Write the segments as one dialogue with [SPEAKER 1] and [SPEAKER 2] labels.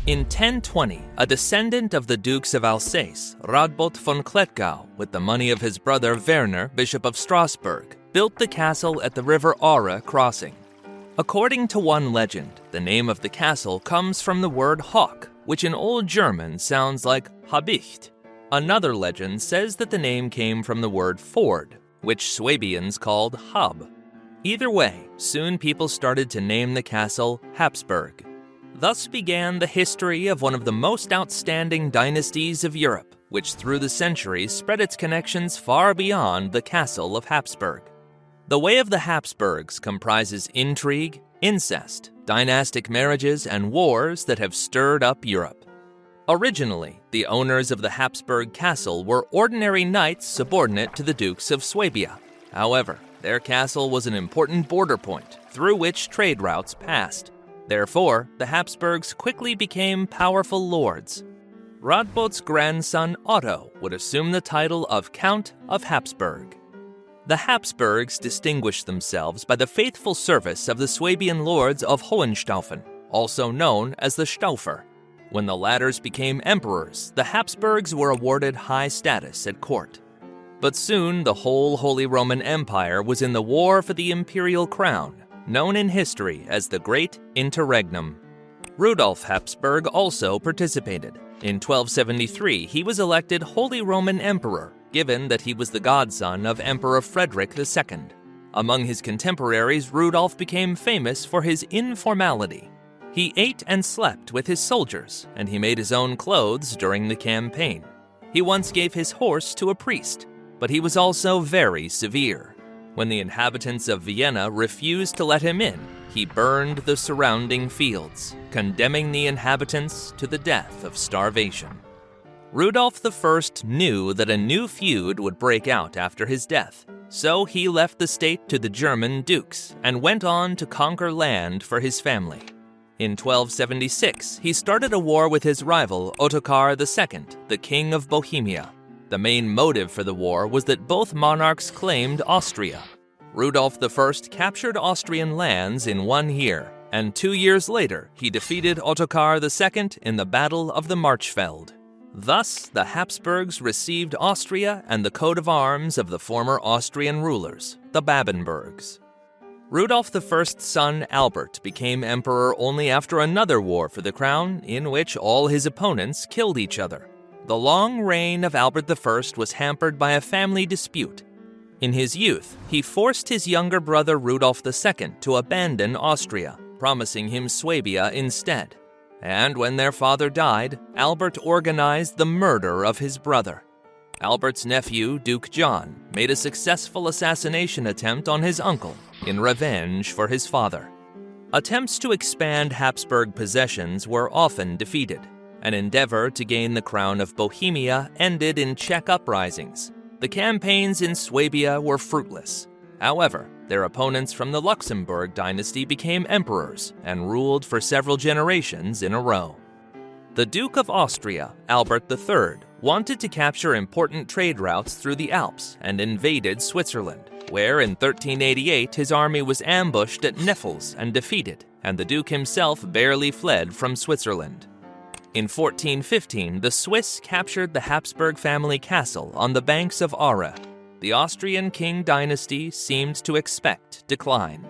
[SPEAKER 1] In 1020, a descendant of the Dukes of Alsace, Radbot von Klettgau, with the money of his brother Werner, Bishop of Strasbourg, built the castle at the River Aare crossing. According to one legend, the name of the castle comes from the word hawk, which in Old German sounds like Habicht. Another legend says that the name came from the word ford, which Swabians called Hab. Either way, soon people started to name the castle Habsburg. Thus began the history of one of the most outstanding dynasties of Europe, which through the centuries spread its connections far beyond the castle of Habsburg. The way of the Habsburgs comprises intrigue, incest, dynastic marriages, and wars that have stirred up Europe. Originally, the owners of the Habsburg castle were ordinary knights subordinate to the Dukes of Swabia. However, their castle was an important border point through which trade routes passed. Therefore, the Habsburgs quickly became powerful lords. Radbot's grandson Otto would assume the title of Count of Habsburg. The Habsburgs distinguished themselves by the faithful service of the Swabian lords of Hohenstaufen, also known as the Staufer. When the latters became emperors, the Habsburgs were awarded high status at court. But soon the whole Holy Roman Empire was in the war for the imperial crown, known in history as the Great Interregnum. Rudolf Habsburg also participated. In 1273, he was elected Holy Roman Emperor, given that he was the godson of Emperor Frederick II. Among his contemporaries, Rudolf became famous for his informality. He ate and slept with his soldiers, and he made his own clothes during the campaign. He once gave his horse to a priest, but he was also very severe. When the inhabitants of Vienna refused to let him in, he burned the surrounding fields, condemning the inhabitants to the death of starvation. Rudolf I knew that a new feud would break out after his death, so he left the state to the German dukes and went on to conquer land for his family. In 1276, he started a war with his rival Ottokar II, the King of Bohemia. The main motive for the war was that both monarchs claimed Austria. Rudolf I captured Austrian lands in 1 year, and 2 years later he defeated Ottokar II in the Battle of the Marchfeld. Thus, the Habsburgs received Austria and the coat of arms of the former Austrian rulers, the Babenbergs. Rudolf I's son Albert became emperor only after another war for the crown in which all his opponents killed each other. The long reign of Albert I was hampered by a family dispute. In his youth, he forced his younger brother Rudolf II to abandon Austria, promising him Swabia instead. And when their father died, Albert organized the murder of his brother. Albert's nephew, Duke John, made a successful assassination attempt on his uncle in revenge for his father. Attempts to expand Habsburg possessions were often defeated. An endeavor to gain the crown of Bohemia ended in Czech uprisings. The campaigns in Swabia were fruitless. However, their opponents from the Luxembourg dynasty became emperors and ruled for several generations in a row. The Duke of Austria, Albert III, wanted to capture important trade routes through the Alps and invaded Switzerland, where in 1388 his army was ambushed at Neffels and defeated, and the Duke himself barely fled from Switzerland. In 1415, the Swiss captured the Habsburg family castle on the banks of Aare. The Austrian king dynasty seemed to expect decline.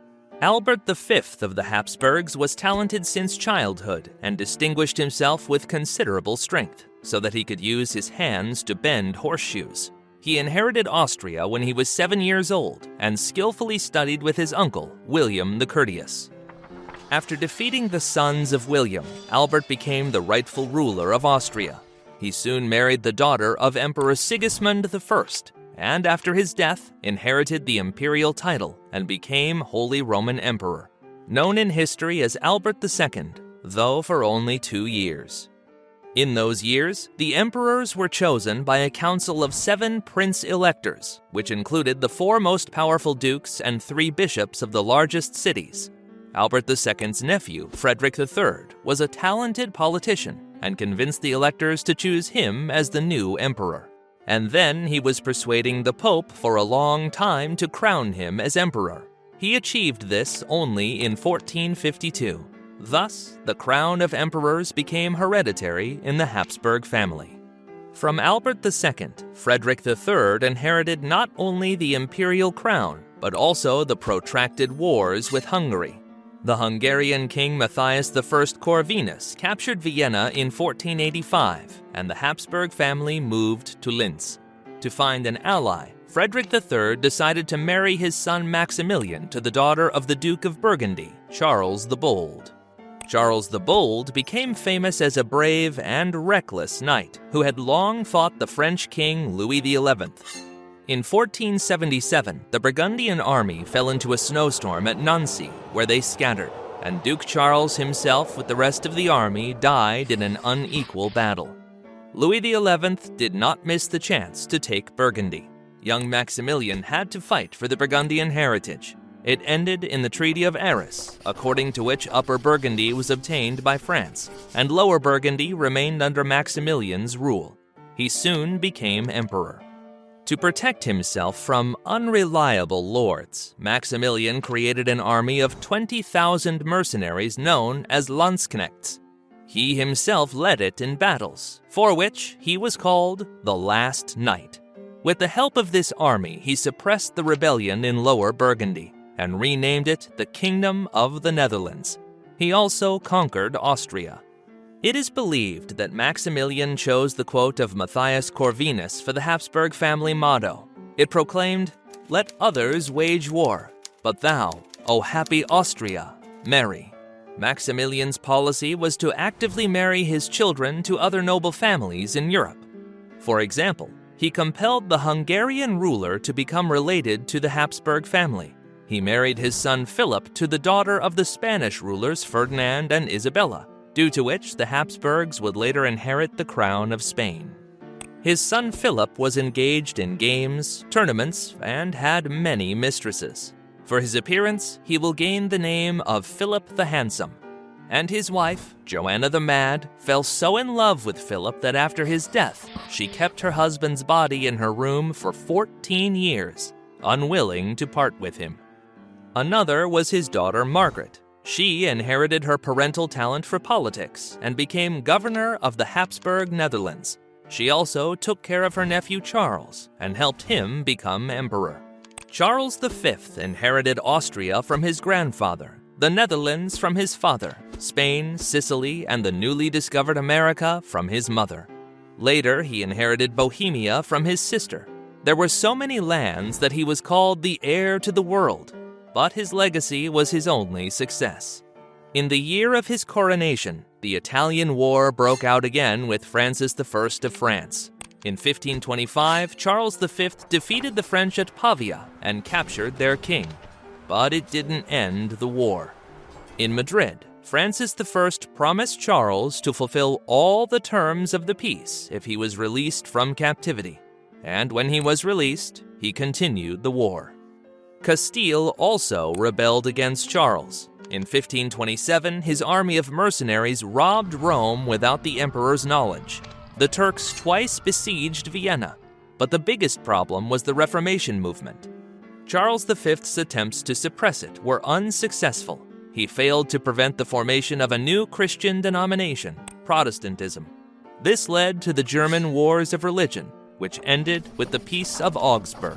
[SPEAKER 1] Albert V of the Habsburgs was talented since childhood and distinguished himself with considerable strength, so that he could use his hands to bend horseshoes. He inherited Austria when he was 7 years old and skillfully studied with his uncle, William the Courteous. After defeating the sons of William, Albert became the rightful ruler of Austria. He soon married the daughter of Emperor Sigismund I, and after his death, inherited the imperial title and became Holy Roman Emperor, known in history as Albert II, though for only 2 years. In those years, the emperors were chosen by a council of 7 prince-electors, which included the 4 most powerful dukes and 3 bishops of the largest cities. Albert II's nephew, Frederick III, was a talented politician and convinced the electors to choose him as the new emperor. And then he was persuading the Pope for a long time to crown him as emperor. He achieved this only in 1452. Thus, the crown of emperors became hereditary in the Habsburg family. From Albert II, Frederick III inherited not only the imperial crown, but also the protracted wars with Hungary. The Hungarian king Matthias I Corvinus captured Vienna in 1485, and the Habsburg family moved to Linz. To find an ally, Frederick III decided to marry his son Maximilian to the daughter of the Duke of Burgundy, Charles the Bold. Charles the Bold became famous as a brave and reckless knight who had long fought the French king Louis XI. In 1477, the Burgundian army fell into a snowstorm at Nancy, where they scattered, and Duke Charles himself with the rest of the army died in an unequal battle. Louis XI did not miss the chance to take Burgundy. Young Maximilian had to fight for the Burgundian heritage. It ended in the Treaty of Arras, according to which Upper Burgundy was obtained by France, and Lower Burgundy remained under Maximilian's rule. He soon became emperor. To protect himself from unreliable lords, Maximilian created an army of 20,000 mercenaries known as Landsknechts. He himself led it in battles, for which he was called the Last Knight. With the help of this army, he suppressed the rebellion in Lower Burgundy and renamed it the Kingdom of the Netherlands. He also conquered Austria. It is believed that Maximilian chose the quote of Matthias Corvinus for the Habsburg family motto. It proclaimed, "Let others wage war, but thou, O happy Austria, marry." Maximilian's policy was to actively marry his children to other noble families in Europe. For example, he compelled the Hungarian ruler to become related to the Habsburg family. He married his son Philip to the daughter of the Spanish rulers Ferdinand and Isabella, due to which the Habsburgs would later inherit the crown of Spain. His son Philip was engaged in games, tournaments, and had many mistresses. For his appearance, he will gain the name of Philip the Handsome. And his wife, Joanna the Mad, fell so in love with Philip that after his death, she kept her husband's body in her room for 14 years, unwilling to part with him. Another was his daughter Margaret. She inherited her parental talent for politics and became governor of the Habsburg Netherlands. She also took care of her nephew Charles and helped him become emperor. Charles V inherited Austria from his grandfather, the Netherlands from his father, Spain, Sicily, and the newly discovered America from his mother. Later, he inherited Bohemia from his sister. There were so many lands that he was called the heir to the world, but his legacy was his only success. In the year of his coronation, the Italian War broke out again with Francis I of France. In 1525, Charles V defeated the French at Pavia and captured their king. But it didn't end the war. In Madrid, Francis I promised Charles to fulfill all the terms of the peace if he was released from captivity. And when he was released, he continued the war. Castile also rebelled against Charles. In 1527, his army of mercenaries robbed Rome without the emperor's knowledge. The Turks twice besieged Vienna, but the biggest problem was the Reformation movement. Charles V's attempts to suppress it were unsuccessful. He failed to prevent the formation of a new Christian denomination, Protestantism. This led to the German Wars of Religion, which ended with the Peace of Augsburg.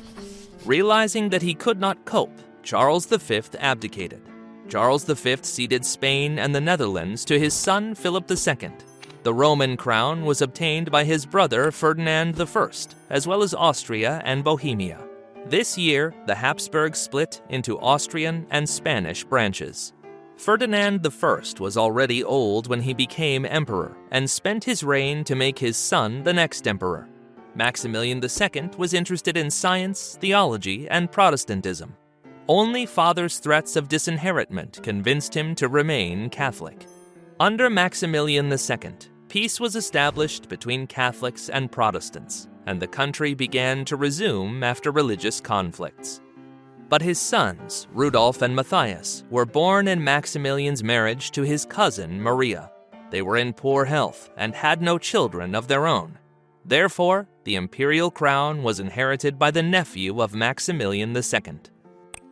[SPEAKER 1] Realizing that he could not cope, Charles V abdicated. Charles V ceded Spain and the Netherlands to his son Philip II. The Roman crown was obtained by his brother Ferdinand I, as well as Austria and Bohemia. This year, the Habsburgs split into Austrian and Spanish branches. Ferdinand I was already old when he became emperor and spent his reign to make his son the next emperor. Maximilian II was interested in science, theology, and Protestantism. Only father's threats of disinheritment convinced him to remain Catholic. Under Maximilian II, peace was established between Catholics and Protestants, and the country began to resume after religious conflicts. But his sons, Rudolf and Matthias, were born in Maximilian's marriage to his cousin Maria. They were in poor health and had no children of their own. Therefore, the imperial crown was inherited by the nephew of Maximilian II.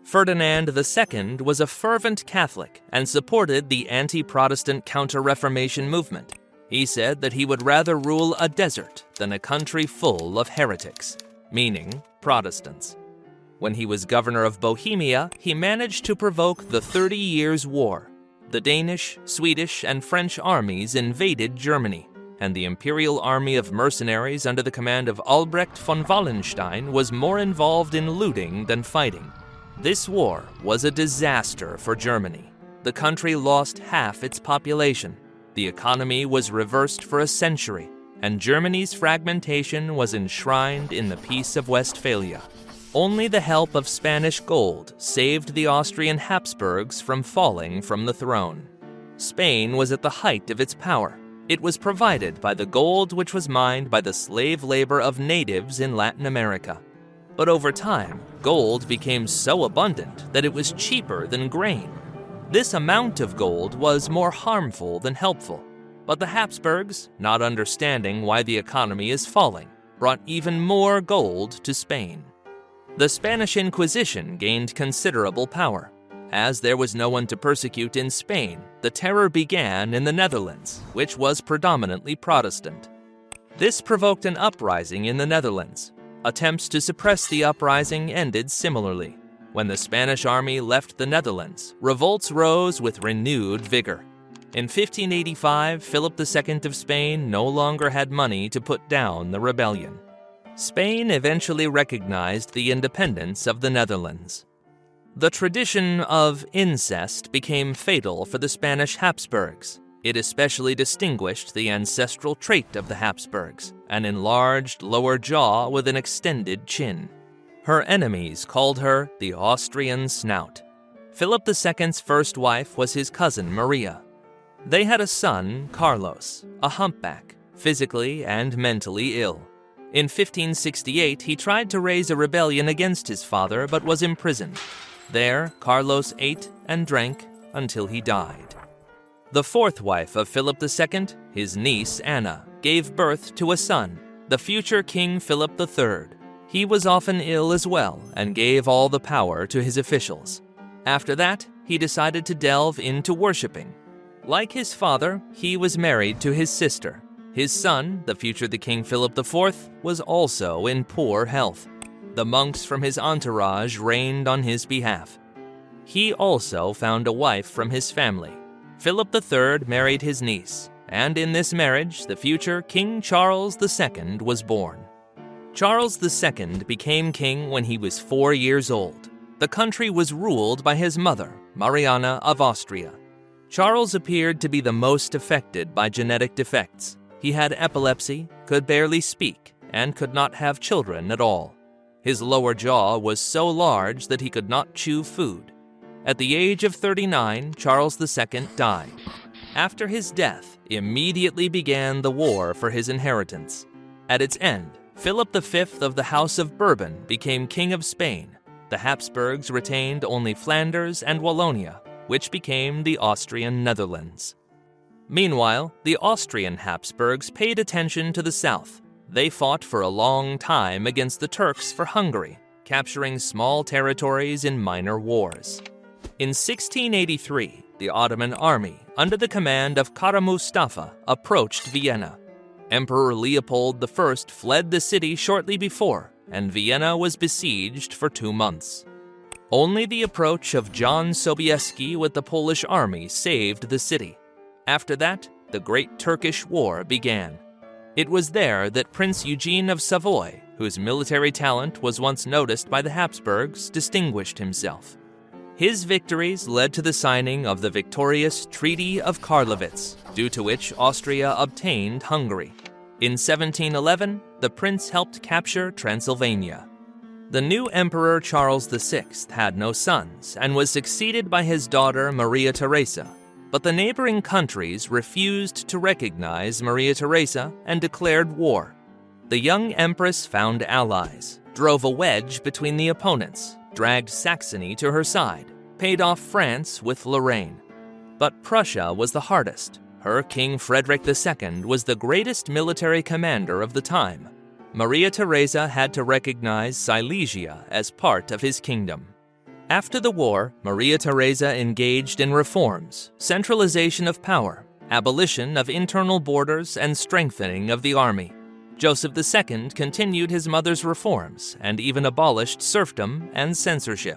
[SPEAKER 1] Ferdinand II was a fervent Catholic and supported the anti-Protestant Counter-Reformation movement. He said that he would rather rule a desert than a country full of heretics, meaning Protestants. When he was governor of Bohemia, he managed to provoke the 30 Years' War. The Danish, Swedish, and French armies invaded Germany, and the imperial army of mercenaries under the command of Albrecht von Wallenstein was more involved in looting than fighting. This war was a disaster for Germany. The country lost half its population. The economy was reversed for a century, and Germany's fragmentation was enshrined in the Peace of Westphalia. Only the help of Spanish gold saved the Austrian Habsburgs from falling from the throne. Spain was at the height of its power. It was provided by the gold which was mined by the slave labor of natives in Latin America. But over time, gold became so abundant that it was cheaper than grain. This amount of gold was more harmful than helpful. But the Habsburgs, not understanding why the economy is falling, brought even more gold to Spain. The Spanish Inquisition gained considerable power. As there was no one to persecute in Spain, the terror began in the Netherlands, which was predominantly Protestant. This provoked an uprising in the Netherlands. Attempts to suppress the uprising ended similarly. When the Spanish army left the Netherlands, revolts rose with renewed vigor. In 1585, Philip II of Spain no longer had money to put down the rebellion. Spain eventually recognized the independence of the Netherlands. The tradition of incest became fatal for the Spanish Habsburgs. It especially distinguished the ancestral trait of the Habsburgs, an enlarged lower jaw with an extended chin. Her enemies called her the Austrian Snout. Philip II's first wife was his cousin Maria. They had a son, Carlos, a humpback, physically and mentally ill. In 1568, he tried to raise a rebellion against his father but was imprisoned. There, Carlos ate and drank until he died. The fourth wife of Philip II, his niece Anna, gave birth to a son, the future King Philip III. He was often ill as well and gave all the power to his officials. After that, he decided to delve into worshiping. Like his father, he was married to his sister. His son, the future King Philip IV, was also in poor health. The monks from his entourage reigned on his behalf. He also found a wife from his family. Philip III married his niece, and in this marriage, the future King Charles II was born. Charles II became king when he was 4 years old. The country was ruled by his mother, Mariana of Austria. Charles appeared to be the most affected by genetic defects. He had epilepsy, could barely speak, and could not have children at all. His lower jaw was so large that he could not chew food. At the age of 39, Charles II died. After his death, immediately began the war for his inheritance. At its end, Philip V of the House of Bourbon became King of Spain. The Habsburgs retained only Flanders and Wallonia, which became the Austrian Netherlands. Meanwhile, the Austrian Habsburgs paid attention to the south. They fought for a long time against the Turks for Hungary, capturing small territories in minor wars. In 1683, the Ottoman army, under the command of Kara Mustafa, approached Vienna. Emperor Leopold I fled the city shortly before, and Vienna was besieged for 2 months. Only the approach of John Sobieski with the Polish army saved the city. After that, the Great Turkish War began. It was there that Prince Eugene of Savoy, whose military talent was once noticed by the Habsburgs, distinguished himself. His victories led to the signing of the victorious Treaty of Karlowitz, due to which Austria obtained Hungary. In 1711, the prince helped capture Transylvania. The new Emperor Charles VI had no sons and was succeeded by his daughter Maria Theresa. But the neighboring countries refused to recognize Maria Theresa and declared war. The young empress found allies, drove a wedge between the opponents, dragged Saxony to her side, paid off France with Lorraine. But Prussia was the hardest. Her King Frederick II was the greatest military commander of the time. Maria Theresa had to recognize Silesia as part of his kingdom. After the war, Maria Theresa engaged in reforms, centralization of power, abolition of internal borders, and strengthening of the army. Joseph II continued his mother's reforms and even abolished serfdom and censorship.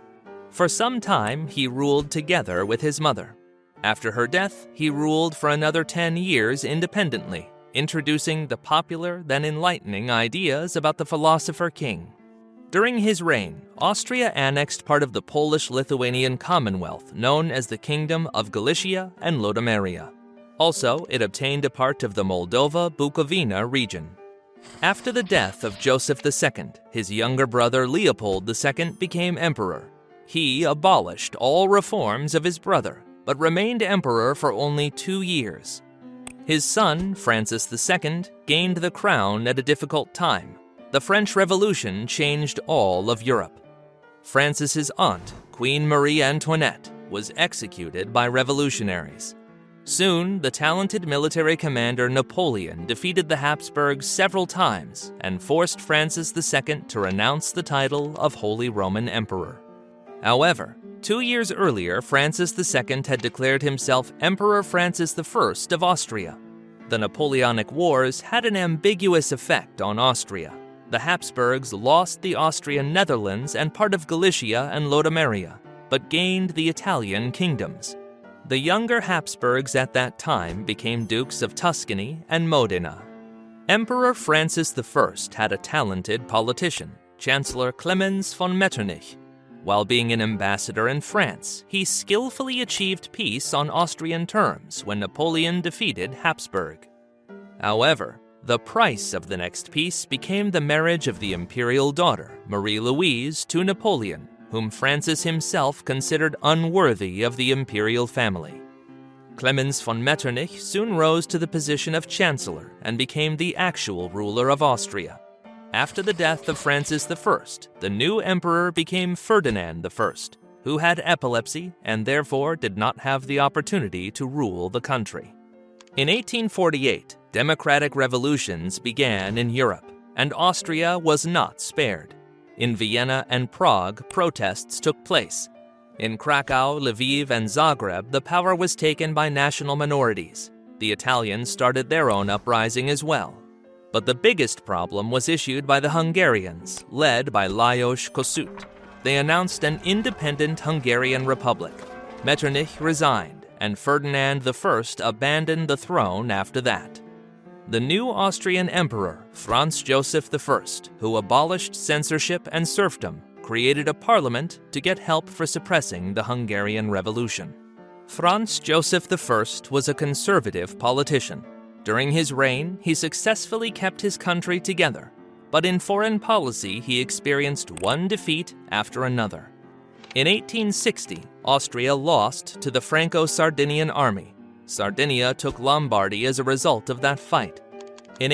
[SPEAKER 1] For some time, he ruled together with his mother. After her death, he ruled for another 10 years independently, introducing the popular, then enlightening ideas about the philosopher king. During his reign, Austria annexed part of the Polish-Lithuanian Commonwealth known as the Kingdom of Galicia and Lodomeria. Also, it obtained a part of the Moldova-Bukovina region. After the death of Joseph II, his younger brother Leopold II became emperor. He abolished all reforms of his brother, but remained emperor for only 2 years. His son, Francis II, gained the crown at a difficult time. The French Revolution changed all of Europe. Francis's aunt, Queen Marie Antoinette, was executed by revolutionaries. Soon, the talented military commander Napoleon defeated the Habsburgs several times and forced Francis II to renounce the title of Holy Roman Emperor. However, 2 years earlier, Francis II had declared himself Emperor Francis I of Austria. The Napoleonic Wars had an ambiguous effect on Austria. The Habsburgs lost the Austrian Netherlands and part of Galicia and Lodomeria, but gained the Italian kingdoms. The younger Habsburgs at that time became dukes of Tuscany and Modena. Emperor Francis I had a talented politician, Chancellor Clemens von Metternich. While being an ambassador in France, he skillfully achieved peace on Austrian terms when Napoleon defeated Habsburg. However, the price of the next peace became the marriage of the imperial daughter, Marie-Louise, to Napoleon, whom Francis himself considered unworthy of the imperial family. Clemens von Metternich soon rose to the position of chancellor and became the actual ruler of Austria. After the death of Francis I, the new emperor became Ferdinand I, who had epilepsy and therefore did not have the opportunity to rule the country. In 1848, democratic revolutions began in Europe, and Austria was not spared. In Vienna and Prague, protests took place. In Krakow, Lviv, and Zagreb, the power was taken by national minorities. The Italians started their own uprising as well. But the biggest problem was issued by the Hungarians, led by Lajos Kossuth. They announced an independent Hungarian republic. Metternich resigned, and Ferdinand I abandoned the throne after that. The new Austrian emperor, Franz Joseph I, who abolished censorship and serfdom, created a parliament to get help for suppressing the Hungarian Revolution. Franz Joseph I was a conservative politician. During his reign, he successfully kept his country together, but in foreign policy he experienced one defeat after another. In 1860, Austria lost to the Franco-Sardinian army. Sardinia took Lombardy as a result of that fight. In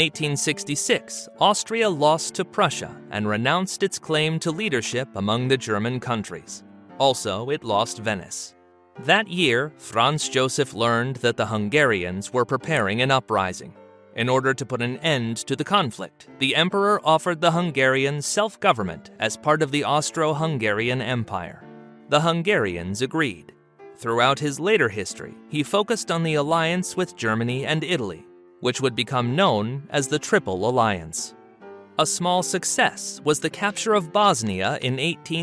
[SPEAKER 1] 1866, Austria lost to Prussia and renounced its claim to leadership among the German countries. Also, it lost Venice. That year, Franz Joseph learned that the Hungarians were preparing an uprising. In order to put an end to the conflict, the emperor offered the Hungarians self-government as part of the Austro-Hungarian Empire. The Hungarians agreed. Throughout his later history, he focused on the alliance with Germany and Italy, which would become known as the Triple Alliance. A small success was the capture of Bosnia in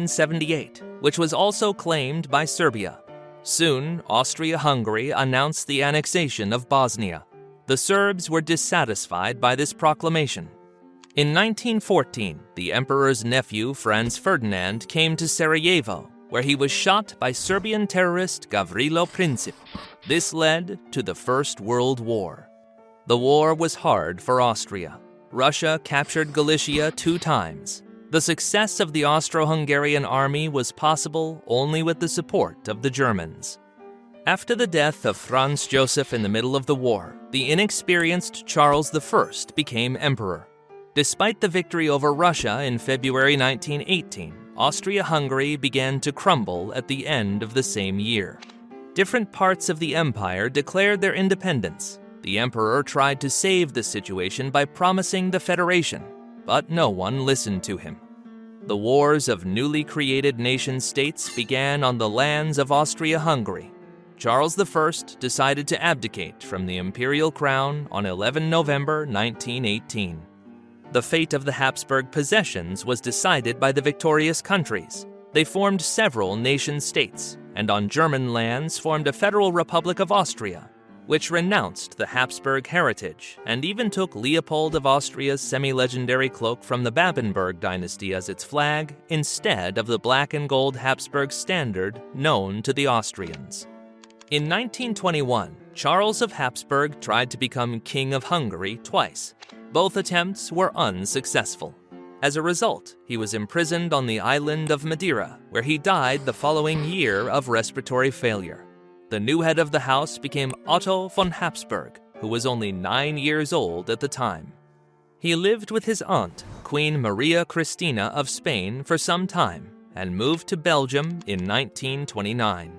[SPEAKER 1] 1878, which was also claimed by Serbia. Soon, Austria-Hungary announced the annexation of Bosnia. The Serbs were dissatisfied by this proclamation. In 1914, the emperor's nephew Franz Ferdinand came to Sarajevo, where he was shot by Serbian terrorist Gavrilo Princip. This led to the First World War. The war was hard for Austria. Russia captured Galicia 2 times. The success of the Austro-Hungarian army was possible only with the support of the Germans. After the death of Franz Joseph in the middle of the war, the inexperienced Charles I became emperor. Despite the victory over Russia in February 1918, Austria-Hungary began to crumble at the end of the same year. Different parts of the empire declared their independence. The emperor tried to save the situation by promising the federation, but no one listened to him. The wars of newly created nation-states began on the lands of Austria-Hungary. Charles I decided to abdicate from the imperial crown on 11 November 1918. The fate of the Habsburg possessions was decided by the victorious countries. They formed several nation-states, and on German lands formed a Federal Republic of Austria, which renounced the Habsburg heritage and even took Leopold of Austria's semi-legendary cloak from the Babenberg dynasty as its flag instead of the black and gold Habsburg standard known to the Austrians. In 1921, Charles of Habsburg tried to become King of Hungary twice. Both attempts were unsuccessful. As a result, he was imprisoned on the island of Madeira, where he died the following year of respiratory failure. The new head of the house became Otto von Habsburg, who was only 9 years old at the time. He lived with his aunt, Queen Maria Cristina of Spain, for some time, and moved to Belgium in 1929.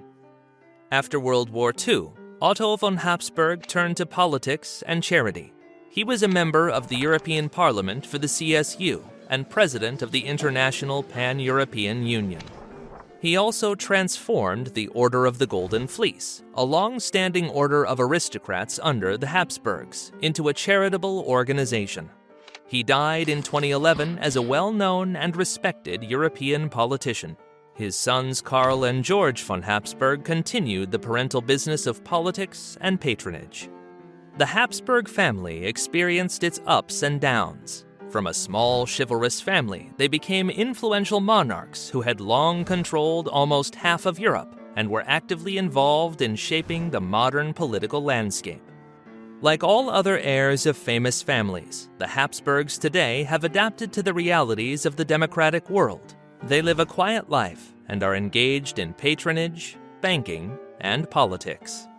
[SPEAKER 1] After World War II, Otto von Habsburg turned to politics and charity. He was a member of the European Parliament for the CSU and president of the International Pan-European Union. He also transformed the Order of the Golden Fleece, a long-standing order of aristocrats under the Habsburgs, into a charitable organization. He died in 2011 as a well-known and respected European politician. His sons Karl and George von Habsburg continued the parental business of politics and patronage. The Habsburg family experienced its ups and downs. From a small, chivalrous family, they became influential monarchs who had long controlled almost half of Europe and were actively involved in shaping the modern political landscape. Like all other heirs of famous families, the Habsburgs today have adapted to the realities of the democratic world. They live a quiet life and are engaged in patronage, banking, and politics.